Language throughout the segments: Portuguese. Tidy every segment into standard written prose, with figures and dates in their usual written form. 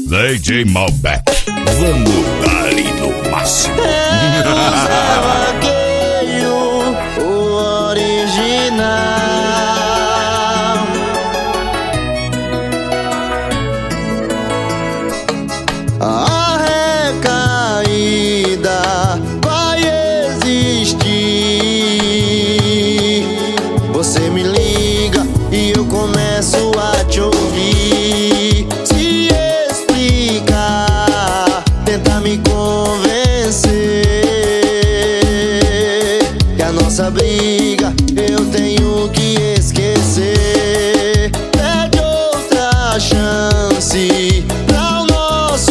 DJ Malbec. Vamos dar ali no máximo. É o Zé Vaqueiro, o original. A recaída vai existir. Você me liga e eu começo a te ouvir. Se explicar, tentar me convencer que a nossa briga eu tenho que esquecer. Pede outra chance pra o nosso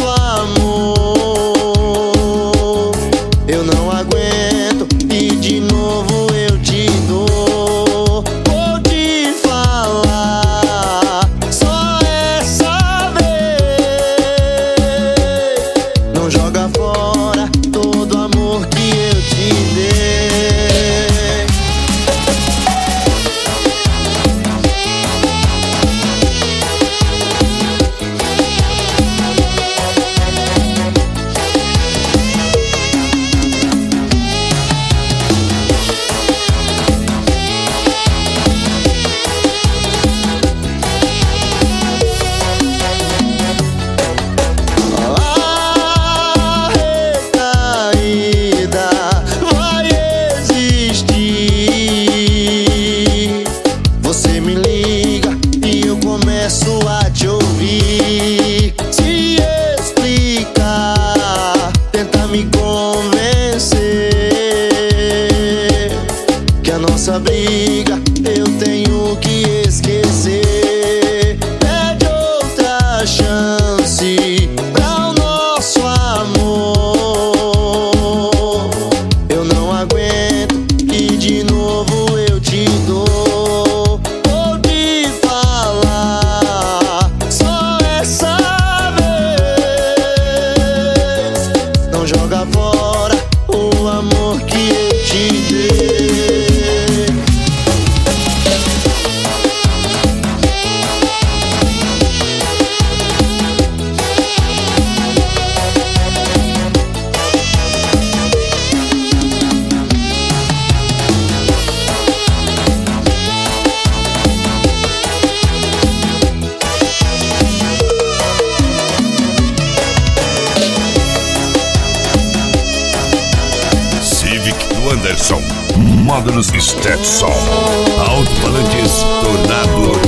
amor. Eu não aguento e de novo eu te dou. Vou te falar só essa vez. Não joga fora todo o amor que eu te dei. A recaída vai existir. Você me liga e eu começo a te ouvir. Se explicar, tentar me convencer que a nossa briga eu tenho que esquecer. Pede outra chance pra o nosso amor. Eu não aguento e de novo eu te dou. Vou te falar só essa vez. Não joga fora o amor que eu te dei. Civic do Anderson. Módulos Stetson. Alto-falantes Tornado